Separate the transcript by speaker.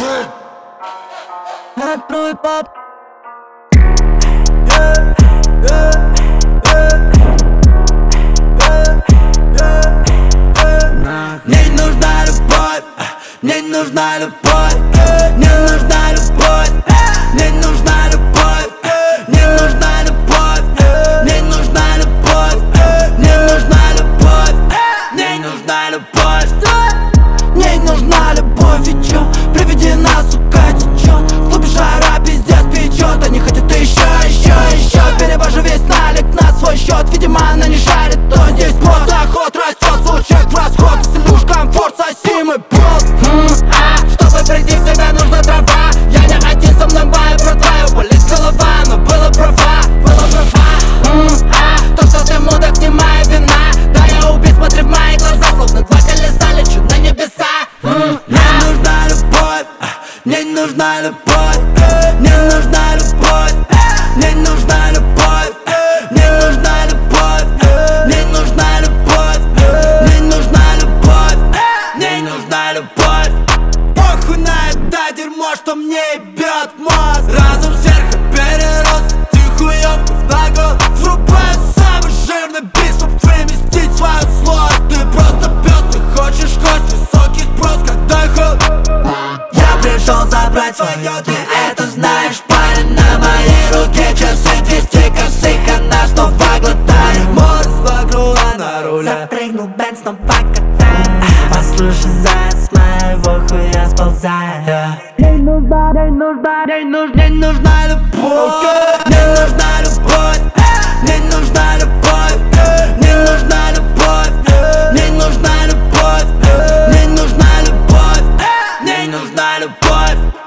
Speaker 1: Открой пап. Мне нужна любовь, мне нужна любовь, мне нужна любовь, мне нужна любовь, мне нужна любовь, мне нужна любовь, мне нужна любовь, мне нужна любовь, мне нужна любовь. И чё, приведена, сука, течёт, в клубе жара пиздец печёт. Они хотят еще. Перевожу весь налик на свой счет. Видимо, она не шарит, то здесь просто ход растет. Случай в расход, если уж комфорт, соси мой болт. Чтобы прийти в себя, нужна трава. Я не один, со мной моя братва. Болит голова, но была права. То, что ты мудак, не моя вина. Да, я убит, смотри в мои глаза, словно два колеса лечу на небеса. Мне нужна любовь, мне нужна любовь, мне нужна любовь, мне нужна любовь, мне нужна любовь, мне нужна любовь, мне нужна любовь, мне нужна любовь. Похуй на это дерьмо, что мне ебет мозг. Разум сверху перерос, тихуёвку в ногу. Врубаю самый жирный бит, чтоб выместить свою злость. Ты просто пёс, ты хочешь кость, высокий спрос, когда ход. Я пришел забрать своё, ты это знаешь, парень. На моей руке часы, 200 косых, она снова глотает. Море вокруг на руле.
Speaker 2: Запрыгнул Бенц, снова катает. Послушай, заяц, с моего хуя сползает.
Speaker 1: Мне нужна любовь, мне нужна любовь, мне нужна любовь, мне нужна любовь, мне нужна любовь, мне нужна любовь, мне нужна любовь.